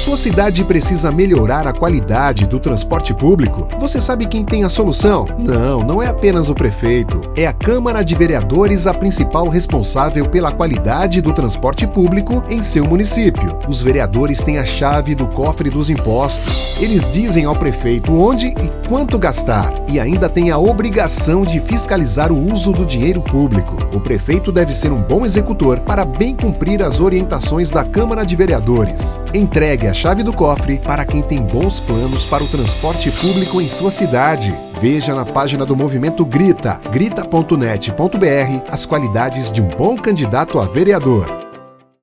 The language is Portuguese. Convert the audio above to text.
Sua cidade precisa melhorar a qualidade do transporte público? Você sabe quem tem a solução? Não é apenas o prefeito. É a Câmara de Vereadores a principal responsável pela qualidade do transporte público em seu município. Os vereadores têm a chave do cofre dos impostos. Eles dizem ao prefeito onde e quanto gastar e ainda têm a obrigação de fiscalizar o uso do dinheiro público. O prefeito deve ser um bom executor para bem cumprir as orientações da Câmara de Vereadores. Entregue a chave do cofre para quem tem bons planos para o transporte público em sua cidade. Veja na página do Movimento Grita, grita.net.br, as qualidades de um bom candidato a vereador.